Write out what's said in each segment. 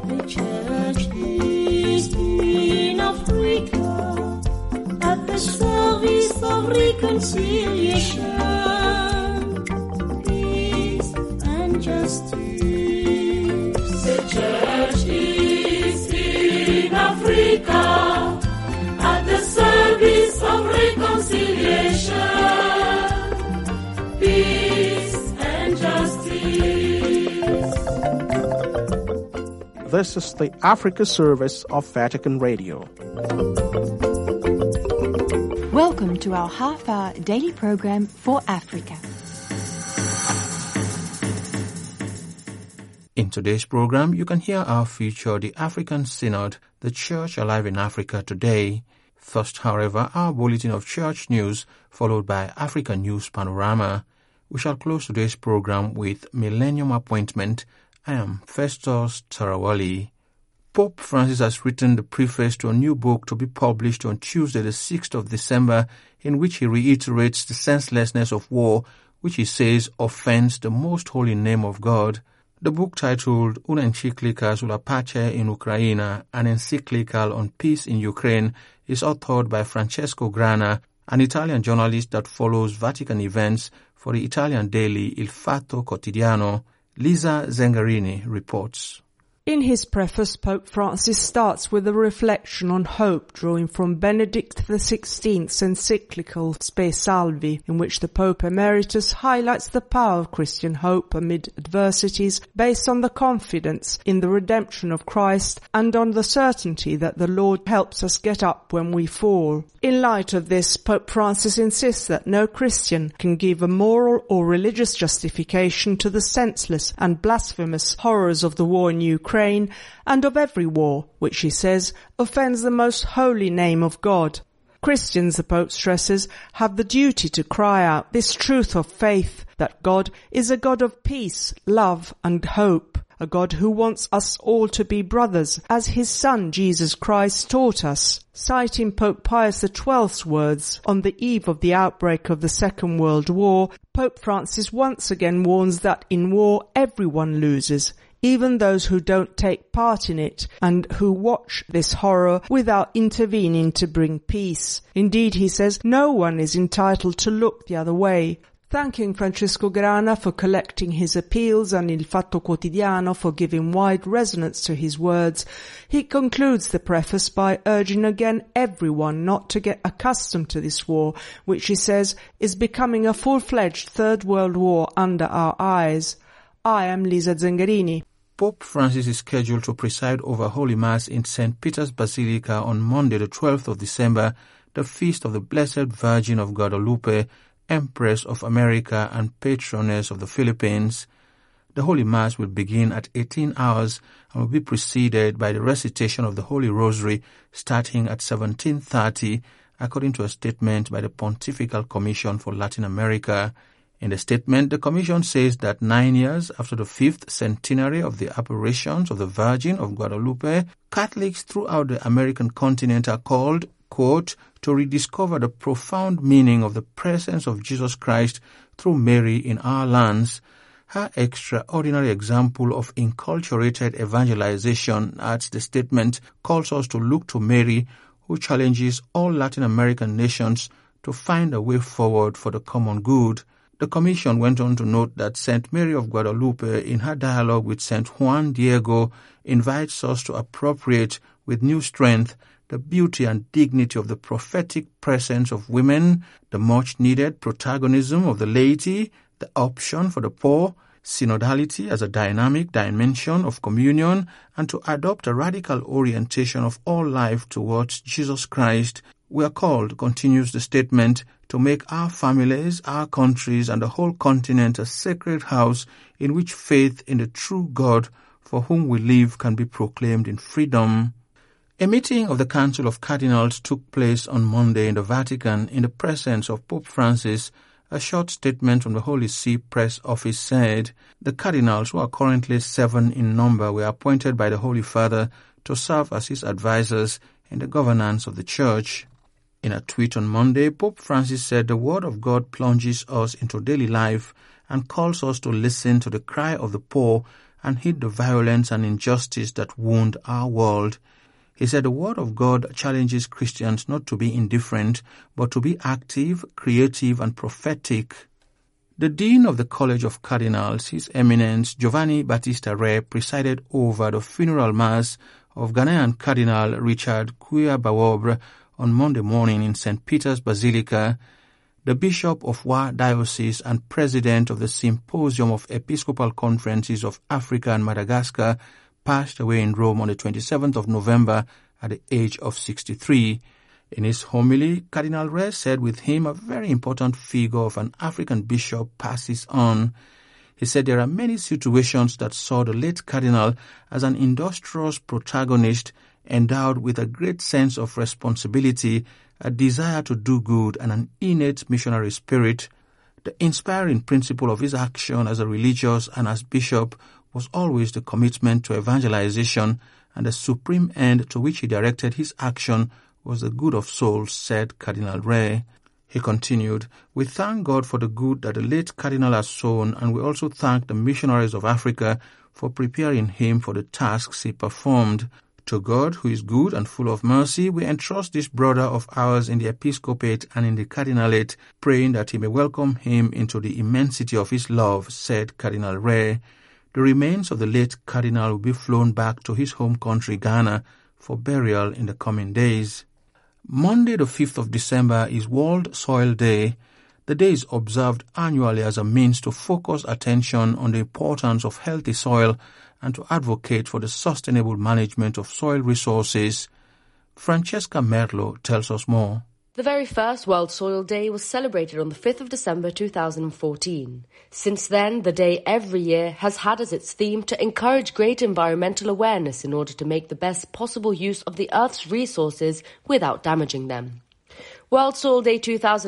The church is in Africa at the service of reconciliation, peace and justice. The church is in Africa at the service of reconciliation, peace and justice. This is the Africa service of Vatican Radio. Welcome to our half-hour daily program for Africa. In today's program, you can hear our feature, The African Synod, the Church Alive in Africa Today. First, however, our bulletin of church news, followed by African News Panorama. We shall close today's program with Millennium Appointment. I am Festus Tarawali. Pope Francis has written the preface to a new book to be published on Tuesday, the 6th of December, in which he reiterates the senselessness of war, which he says offends the most holy name of God. The book, titled Un'enciclica sulla pace in Ucraina, an encyclical on peace in Ukraine, is authored by Francesco Grana, an Italian journalist that follows Vatican events for the Italian daily Il Fatto Quotidiano. Lisa Zengarini reports. In his preface, Pope Francis starts with a reflection on hope drawing from Benedict XVI's encyclical Spe Salvi, in which the Pope Emeritus highlights the power of Christian hope amid adversities based on the confidence in the redemption of Christ and on the certainty that the Lord helps us get up when we fall. In light of this, Pope Francis insists that no Christian can give a moral or religious justification to the senseless and blasphemous horrors of the war in Ukraine and of every war, which, he says, offends the most holy name of God. Christians, the Pope stresses, have the duty to cry out this truth of faith, that God is a God of peace, love and hope, a God who wants us all to be brothers, as his Son Jesus Christ taught us. Citing Pope Pius XII's words on the eve of the outbreak of the Second World War, Pope Francis once again warns that in war everyone loses, even those who don't take part in it and who watch this horror without intervening to bring peace. Indeed, he says, no one is entitled to look the other way. Thanking Francesco Grana for collecting his appeals and Il Fatto Quotidiano for giving wide resonance to his words, he concludes the preface by urging again everyone not to get accustomed to this war, which he says is becoming a full-fledged Third World War under our eyes. I am Lisa Zengarini. Pope Francis is scheduled to preside over Holy Mass in St. Peter's Basilica on Monday, the 12th of December, the feast of the Blessed Virgin of Guadalupe, Empress of America and Patroness of the Philippines. The Holy Mass will begin at 18 hours and will be preceded by the recitation of the Holy Rosary starting at 17:30, according to a statement by the Pontifical Commission for Latin America. In the statement, the Commission says that 9 years after the 5th centenary of the apparitions of the Virgin of Guadalupe, Catholics throughout the American continent are called, quote, to rediscover the profound meaning of the presence of Jesus Christ through Mary in our lands. Her extraordinary example of inculturated evangelization, adds the statement, calls us to look to Mary, who challenges all Latin American nations to find a way forward for the common good. The Commission went on to note that St. Mary of Guadalupe, in her dialogue with St. Juan Diego, invites us to appropriate with new strength the beauty and dignity of the prophetic presence of women, the much-needed protagonism of the laity, the option for the poor, synodality as a dynamic dimension of communion, and to adopt a radical orientation of all life towards Jesus Christ. We are called, continues the statement, to make our families, our countries, and the whole continent a sacred house in which faith in the true God for whom we live can be proclaimed in freedom. A meeting of the Council of Cardinals took place on Monday in the Vatican in the presence of Pope Francis. A short statement from the Holy See Press Office said, the cardinals, who are currently 7 in number, were appointed by the Holy Father to serve as his advisors in the governance of the Church. In a tweet on Monday, Pope Francis said the Word of God plunges us into daily life and calls us to listen to the cry of the poor and hit the violence and injustice that wound our world. He said the Word of God challenges Christians not to be indifferent, but to be active, creative, and prophetic. The Dean of the College of Cardinals, His Eminence Giovanni Battista Re, presided over the funeral mass of Ghanaian Cardinal Richard Kuya-Bawobre on Monday morning in St. Peter's Basilica. The Bishop of Wa Diocese and President of the Symposium of Episcopal Conferences of Africa and Madagascar passed away in Rome on the 27th of November at the age of 63. In his homily, Cardinal Re said with him a very important figure of an African bishop passes on. He said there are many situations that saw the late Cardinal as an industrious protagonist endowed with a great sense of responsibility, a desire to do good, and an innate missionary spirit. The inspiring principle of his action as a religious and as bishop was always the commitment to evangelization, and the supreme end to which he directed his action was the good of souls, said Cardinal Re. He continued, "We thank God for the good that the late Cardinal has sown, and we also thank the missionaries of Africa for preparing him for the tasks he performed. To God, who is good and full of mercy, we entrust this brother of ours in the episcopate and in the cardinalate, praying that he may welcome him into the immensity of his love," said Cardinal Re. The remains of the late Cardinal will be flown back to his home country, Ghana, for burial in the coming days. Monday, the 5th of December, is World Soil Day. The day is observed annually as a means to focus attention on the importance of healthy soil and to advocate for the sustainable management of soil resources. Francesca Merlo tells us more. The very first World Soil Day was celebrated on the 5th of December 2014. Since then, the day every year has had as its theme to encourage greater environmental awareness in order to make the best possible use of the Earth's resources without damaging them. World Soil Day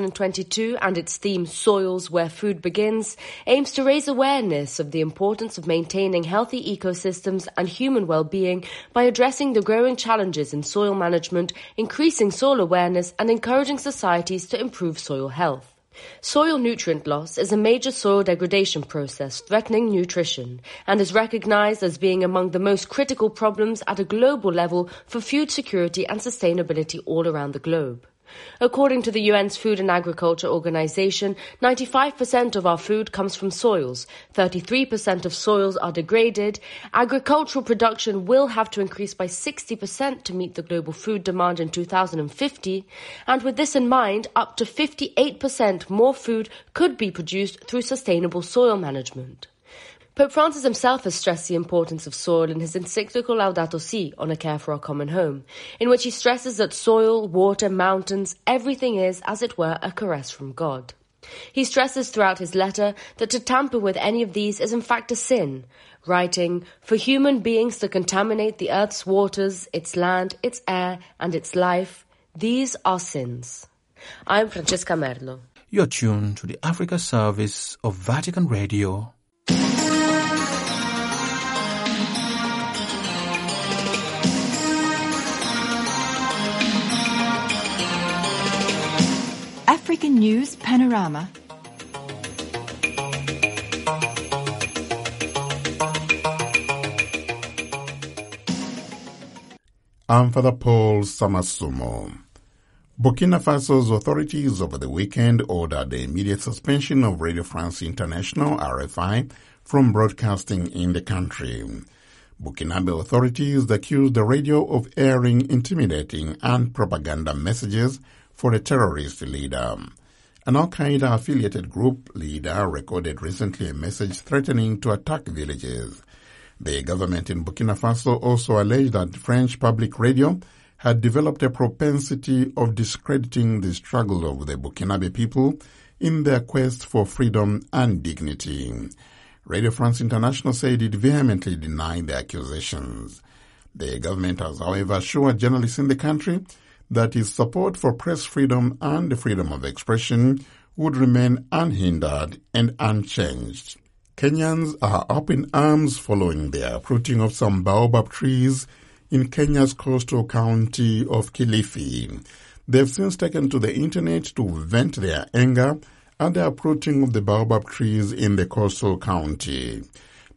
2022 and its theme Soils Where Food Begins aims to raise awareness of the importance of maintaining healthy ecosystems and human well-being by addressing the growing challenges in soil management, increasing soil awareness and encouraging societies to improve soil health. Soil nutrient loss is a major soil degradation process threatening nutrition and is recognized as being among the most critical problems at a global level for food security and sustainability all around the globe. According to the UN's Food and Agriculture Organization, 95% of our food comes from soils, 33% of soils are degraded, agricultural production will have to increase by 60% to meet the global food demand in 2050, and with this in mind, up to 58% more food could be produced through sustainable soil management. Pope Francis himself has stressed the importance of soil in his encyclical Laudato Si on a care for our common home, in which he stresses that soil, water, mountains, everything is, as it were, a caress from God. He stresses throughout his letter that to tamper with any of these is in fact a sin, writing, "For human beings to contaminate the earth's waters, its land, its air, and its life, these are sins." I'm Francesca Merlo. You're tuned to the Africa service of Vatican Radio. African News Panorama. I'm Father Paul Samasumo. Burkina Faso's authorities over the weekend ordered the immediate suspension of Radio France International, RFI, from broadcasting in the country. Burkinabe authorities accused the radio of airing intimidating and propaganda messages for a terrorist leader. An Al-Qaeda-affiliated group leader recorded recently a message threatening to attack villages. The government in Burkina Faso also alleged that French public radio had developed a propensity of discrediting the struggle of the Burkinabe people in their quest for freedom and dignity. Radio France International said it vehemently denied the accusations. The government has, however, assured journalists in the country that its support for press freedom and the freedom of expression would remain unhindered and unchanged. Kenyans are up in arms following the uprooting of some baobab trees in Kenya's coastal county of Kilifi. They've since taken to the internet to vent their anger at the uprooting of the baobab trees in the coastal county.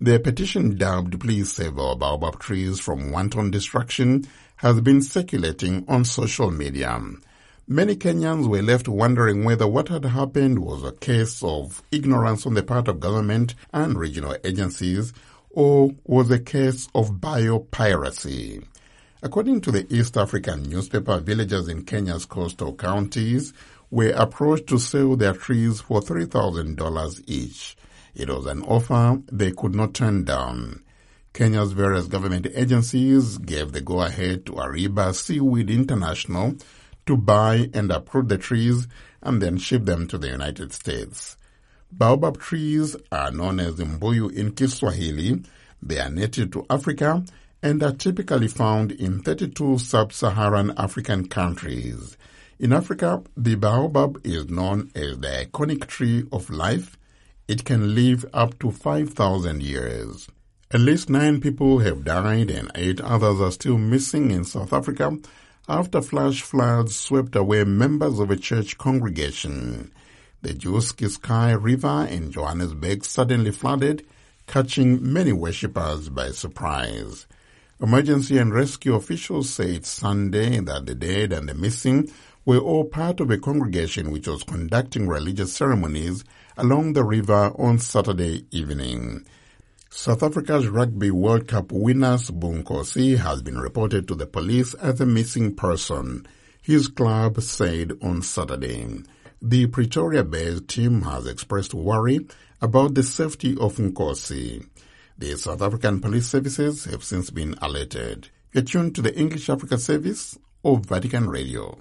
The petition dubbed Please Save Our Baobab Trees from Wanton Destruction has been circulating on social media. Many Kenyans were left wondering whether what had happened was a case of ignorance on the part of government and regional agencies or was a case of biopiracy. According to the East African newspaper, villagers in Kenya's coastal counties were approached to sell their trees for $3,000 each. It was an offer they could not turn down. Kenya's various government agencies gave the go-ahead to Ariba Seaweed International to buy and uproot the trees and then ship them to the United States. Baobab trees are known as mbuyu in Kiswahili. They are native to Africa and are typically found in 32 sub-Saharan African countries. In Africa, the baobab is known as the iconic tree of life. It can live up to 5,000 years. At least 9 people have died and 8 others are still missing in South Africa after flash floods swept away members of a church congregation. The Juskiskai River in Johannesburg suddenly flooded, catching many worshippers by surprise. Emergency and rescue officials said Sunday that the dead and the missing were all part of a congregation which was conducting religious ceremonies along the river on Saturday evening. South Africa's Rugby World Cup winner Sbu Nkosi has been reported to the police as a missing person, his club said on Saturday. The Pretoria-based team has expressed worry about the safety of Nkosi. The South African police services have since been alerted. You're tuned to the English Africa service of Vatican Radio.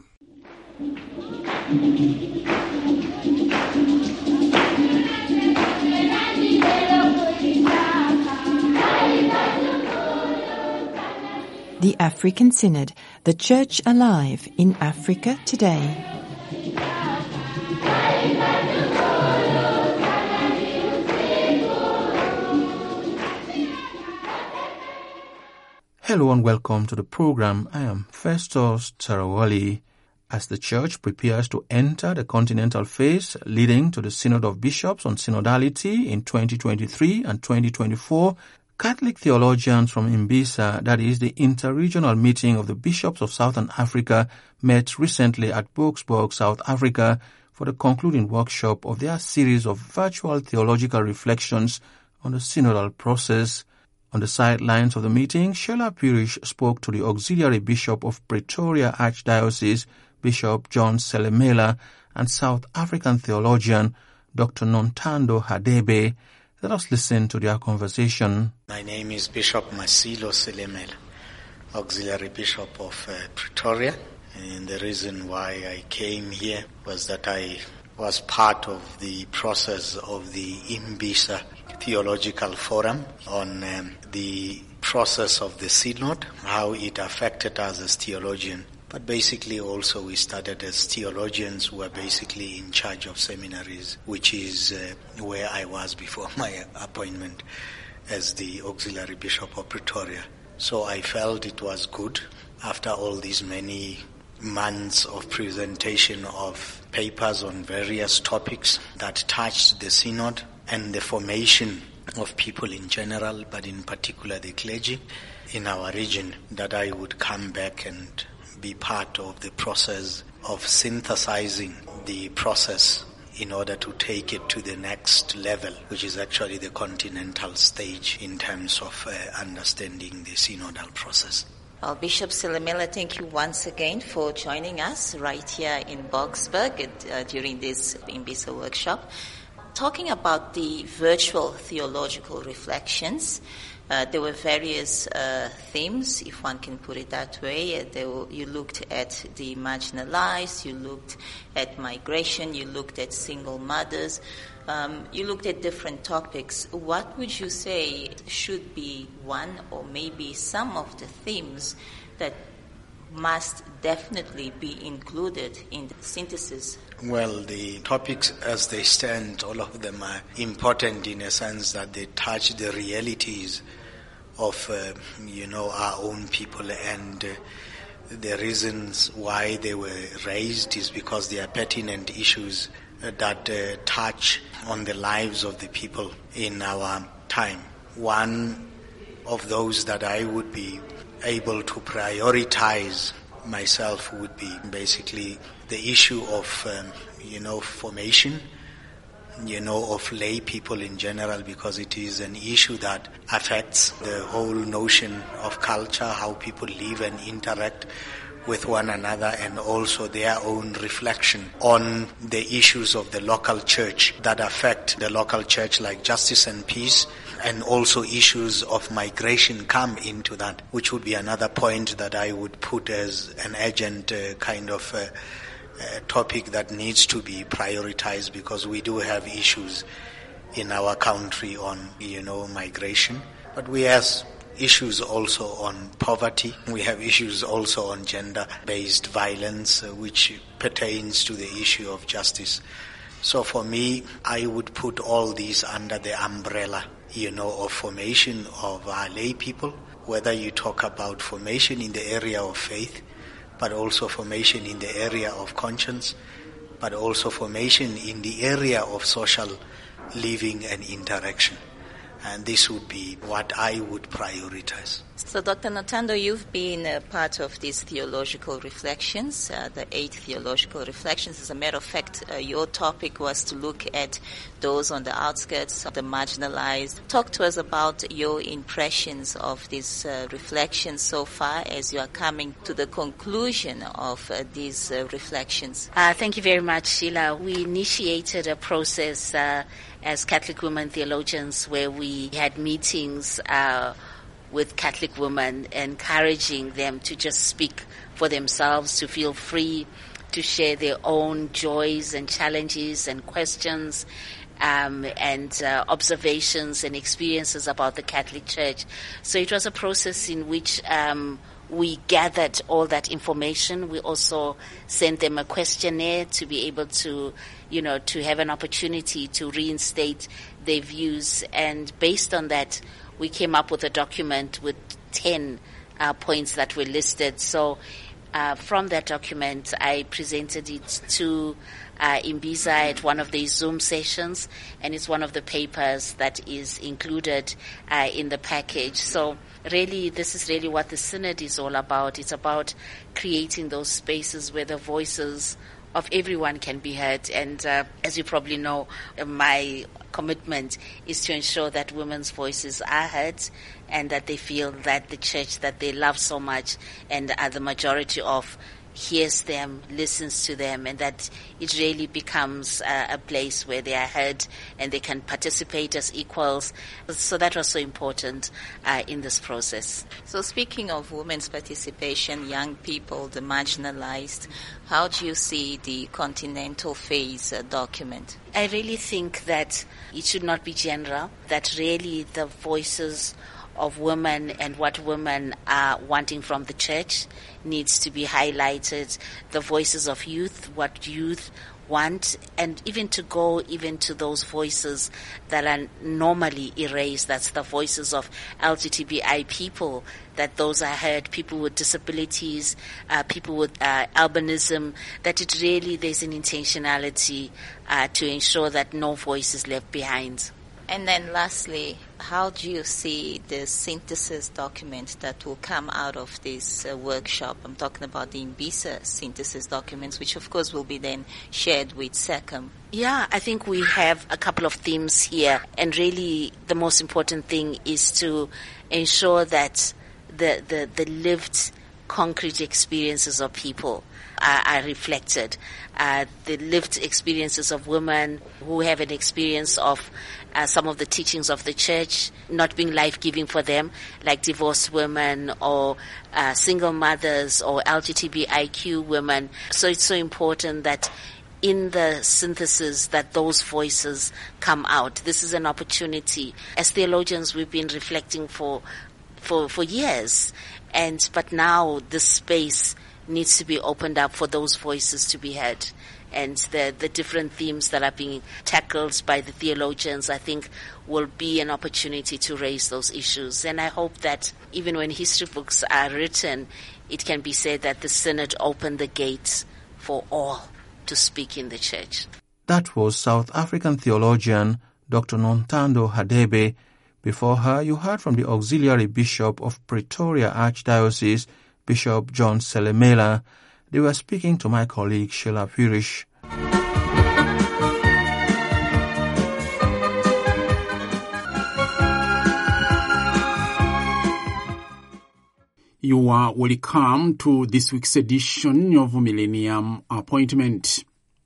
The African Synod, the Church Alive in Africa Today. Hello and welcome to the program. I am Festus Tarawali. As the Church prepares to enter the continental phase leading to the Synod of Bishops on Synodality in 2023 and 2024, Catholic theologians from IMBISA, that is the Interregional Meeting of the Bishops of Southern Africa, met recently at Boksburg, South Africa, for the concluding workshop of their series of virtual theological reflections on the synodal process. On the sidelines of the meeting, Sheila Pirish spoke to the Auxiliary Bishop of Pretoria Archdiocese, Bishop John Selemela, and South African theologian Dr. Nontando Hadebe. Let us listen to their conversation. My name is Bishop Masilo Selemela, Auxiliary Bishop of Pretoria. And the reason why I came here was that I was part of the process of the IMBISA Theological Forum on the process of the Synod, how it affected us as theologians. But basically also we started as theologians who were basically in charge of seminaries, which is where I was before my appointment as the Auxiliary Bishop of Pretoria. So I felt it was good after all these many months of presentation of papers on various topics that touched the Synod and the formation of people in general, but in particular the clergy in our region, that I would come back and be part of the process of synthesizing the process in order to take it to the next level, which is actually the continental stage in terms of understanding the synodal process. Well, Bishop Selemela, thank you once again for joining us right here in Boksburg during this IMBISA workshop. Talking about the virtual theological reflections, there were various themes, if one can put it that way. You looked at the marginalized, you looked at migration, you looked at single mothers, you looked at different topics. What would you say should be one or maybe some of the themes that must definitely be included in the synthesis? Well, the topics as they stand, all of them are important in a sense that they touch the realities of, our own people, and the reasons why they were raised is because they are pertinent issues that touch on the lives of the people in our time. one of those that I would be able to prioritize myself would be basically the issue of, formation, of lay people in general, because it is an issue that affects the whole notion of culture, how people live and interact with one another, and also their own reflection on the issues of the local church that affect the local church, like justice and peace, and also issues of migration come into that, which would be another point that I would put as an urgent topic that needs to be prioritized, because we do have issues in our country on, migration. But we have issues also on poverty. We have issues also on gender-based violence, which pertains to the issue of justice. So for me, I would put all these under the umbrella, of formation of our lay people, whether you talk about formation in the area of faith, but also formation in the area of conscience, but also formation in the area of social living and interaction. And this would be what I would prioritize. So, Dr. Nontando, you've been a part of these theological reflections, the 8 theological reflections. As a matter of fact, your topic was to look at those on the outskirts, of the marginalized. Talk to us about your impressions of these reflections so far as you are coming to the conclusion of these reflections. Thank you very much, Sheila. We initiated a process as Catholic women theologians where we had meetings with Catholic women, encouraging them to just speak for themselves, to feel free to share their own joys and challenges and questions and observations and experiences about the Catholic Church. So it was a process in which we gathered all that information. We also sent them a questionnaire to be able to, to have an opportunity to reinstate their views. And based on that, we came up with a document with 10 points that were listed. So from that document, I presented it to Imbiza at one of the Zoom sessions, and it's one of the papers that is included in the package. So really, this is really what the Synod is all about. It's about creating those spaces where the voices of everyone can be heard. And as you probably know, my commitment is to ensure that women's voices are heard and that they feel that the church that they love so much and are the majority of hears them, listens to them, and that it really becomes a place where they are heard and they can participate as equals. So that was so important in this process. So speaking of women's participation, young people, the marginalized, how do you see the continental phase document? I really think that it should not be general, that really the voices of women and what women are wanting from the church needs to be highlighted. The voices of youth, what youth want, and even to go even to those voices that are normally erased. That's the voices of LGBTI people, that those are heard, people with disabilities, people with albinism, that it really, there's an intentionality to ensure that no voice is left behind. And then lastly, how do you see the synthesis document that will come out of this workshop? I'm talking about the Imbisa synthesis documents, which of course will be then shared with SECAM. Yeah, I think we have a couple of themes here, and really the most important thing is to ensure that the lived concrete experiences of people are reflected. The lived experiences of women who have an experience of some of the teachings of the church not being life-giving for them, like divorced women or single mothers or LGBTIQ women. So it's so important that in the synthesis that those voices come out. This is an opportunity. As theologians, we've been reflecting for years, but now this space needs to be opened up for those voices to be heard. And the different themes that are being tackled by the theologians, I think, will be an opportunity to raise those issues. And I hope that even when history books are written, it can be said that the Synod opened the gates for all to speak in the church. That was South African theologian Dr. Nontando Hadebe Before her, you heard from the Auxiliary Bishop of Pretoria Archdiocese, Bishop John Selemela. They were speaking to my colleague Sheila Purish. You are welcome to this week's edition of Millennium Appointment.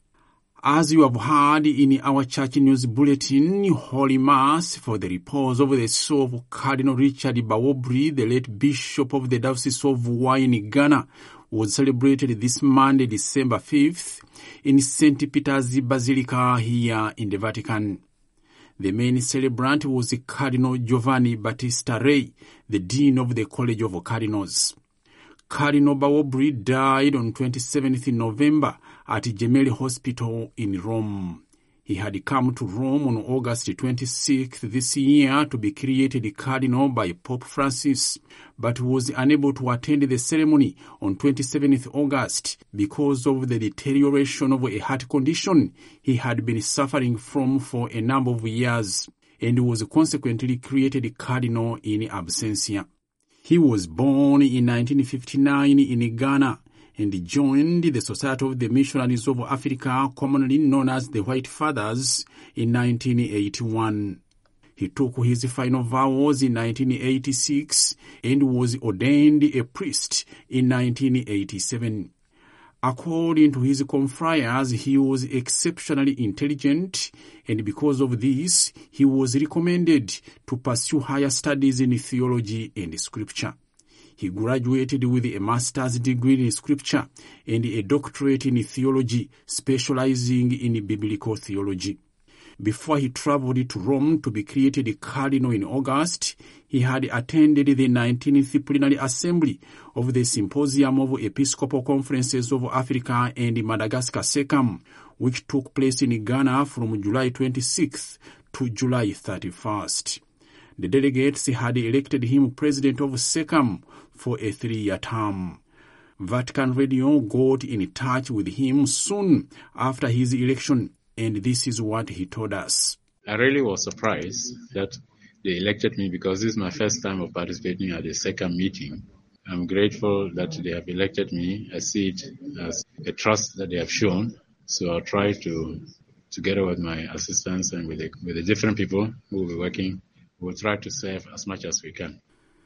As you have heard in our church news bulletin, Holy Mass for the repose of the soul of Cardinal Richard Bawobri, the late Bishop of the Diocese of Wa in Ghana, was celebrated this Monday, December 5th, in St. Peter's Basilica here in the Vatican. The main celebrant was Cardinal Giovanni Battista Re, the Dean of the College of Cardinals. Cardinal Bawobri died on 27th November at Gemelli Hospital in Rome. He had come to Rome on August 26th this year to be created cardinal by Pope Francis, but was unable to attend the ceremony on 27th August because of the deterioration of a heart condition he had been suffering from for a number of years, and was consequently created cardinal in absentia. He was born in 1959 in Ghana and joined the Society of the Missionaries of Africa, commonly known as the White Fathers, in 1981. He took his final vows in 1986 and was ordained a priest in 1987. According to his confreres, he was exceptionally intelligent, and because of this, he was recommended to pursue higher studies in theology and scripture. He graduated with a master's degree in scripture and a doctorate in theology, specializing in biblical theology. Before he traveled to Rome to be created cardinal in August, he had attended the 19th Plenary Assembly of the Symposium of Episcopal Conferences of Africa and Madagascar SECAM, which took place in Ghana from July 26th to July 31st. The delegates had elected him president of SECAM for a 3-year term. Vatican Radio got in touch with him soon after his election, and this is what he told us. I really was surprised that they elected me because this is my first time of participating at the SECAM meeting. I'm grateful that they have elected me. I see it as a trust that they have shown. So I'll try to, together with my assistants and with the different people who will be working, we'll try to serve as much as we can.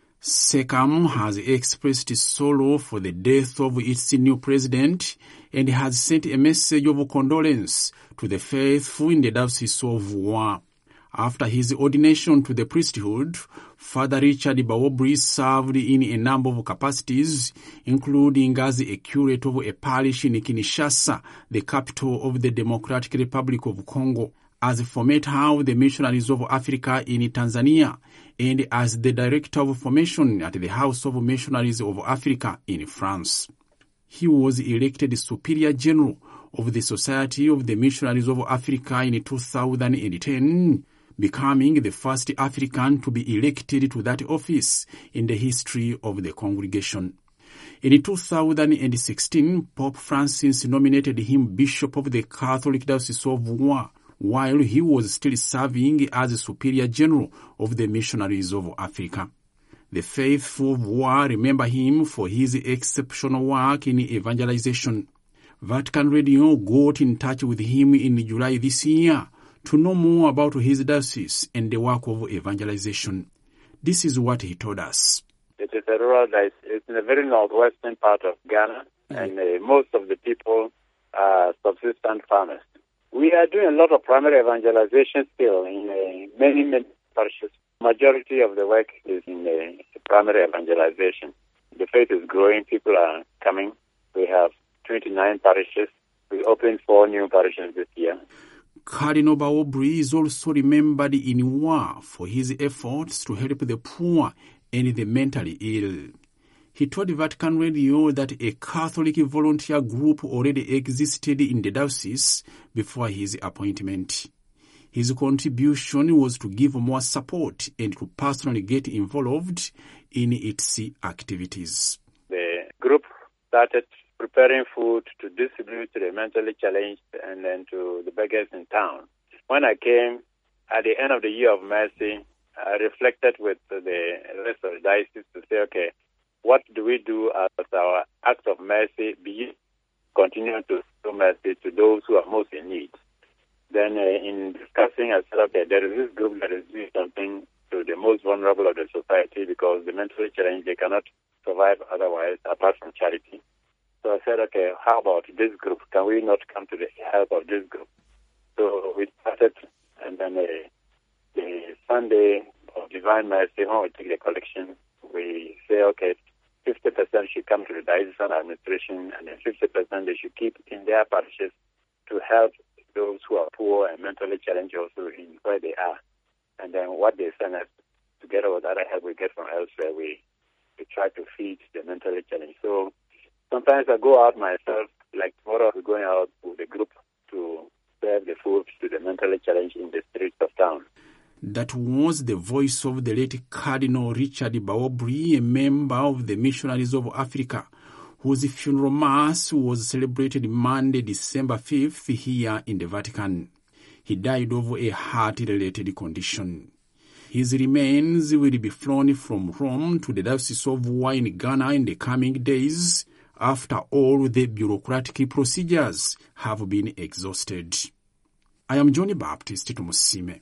SECAM has expressed sorrow for the death of its new president and has sent a message of condolence to the faithful in the Diocese of Wa. After his ordination to the priesthood, Father Richard Bawobri served in a number of capacities, including as a curate of a parish in Kinshasa, the capital of the Democratic Republic of Congo, as formator of the Missionaries of Africa in Tanzania, and as the Director of Formation at the House of Missionaries of Africa in France. He was elected Superior General of the Society of the Missionaries of Africa in 2010, becoming the first African to be elected to that office in the history of the congregation. In 2016, Pope Francis nominated him Bishop of the Catholic Diocese of Wa, while he was still serving as Superior General of the Missionaries of Africa. The faithful of Wa remember him for his exceptional work in evangelization. Vatican Radio got in touch with him in July this year to know more about his diocese and the work of evangelization. This is what he told us. It is a rural diocese. It's in the very northwestern part of Ghana, and most of the people are subsistence farmers. We are doing a lot of primary evangelization still in many parishes. Majority of the work is in primary evangelization. The faith is growing. People are coming. We have 29 parishes. We opened 4 new parishes this year. Cardinal Bawobri is also remembered in Wa for his efforts to help the poor and the mentally ill. He told Vatican Radio that a Catholic volunteer group already existed in the diocese before his appointment. His contribution was to give more support and to personally get involved in its activities. The group started preparing food to distribute to the mentally challenged and then to the beggars in town. When I came at the end of the Year of Mercy, reflected with the rest of the diocese to say, okay, what do we do as our act of mercy, be continuing to show mercy to those who are most in need? Then in discussing, I said, okay, there is this group that is doing something to the most vulnerable of the society because the mentally challenged, they cannot survive otherwise apart from charity. So I said, okay, how about this group? Can we not come to the help of this group? So we started, and then the Sunday of Divine Mercy, when we take the collection, we say, okay, 50% should come to the diocesan administration, and then 50% they should keep in their parishes to help those who are poor and mentally challenged also in where they are. And then what they send us, together with other help we get from elsewhere, we try to feed the mentally challenged. So sometimes I go out myself, like tomorrow I'll be going out with a group to serve the food to the mentally challenged in the streets of town. That was the voice of the late Cardinal Richard Baobri, a member of the Missionaries of Africa, whose funeral mass was celebrated Monday, December 5th here in the Vatican. He died of a heart-related condition. His remains will be flown from Rome to the Diocese of Wa in Ghana in the coming days, after all the bureaucratic procedures have been exhausted. I am Johnny Baptist Tumusime.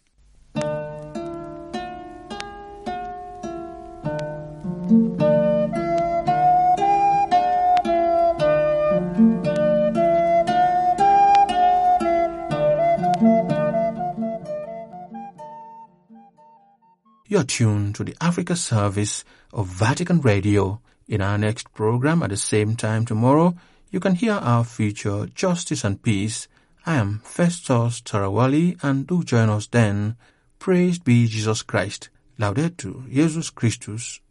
You're tuned to the Africa service of Vatican Radio. In our next program at the same time tomorrow, you can hear our feature Justice and Peace. I am Festus Tarawali, and do join us then. Praised be Jesus Christ. Laudetur Jesus Christus.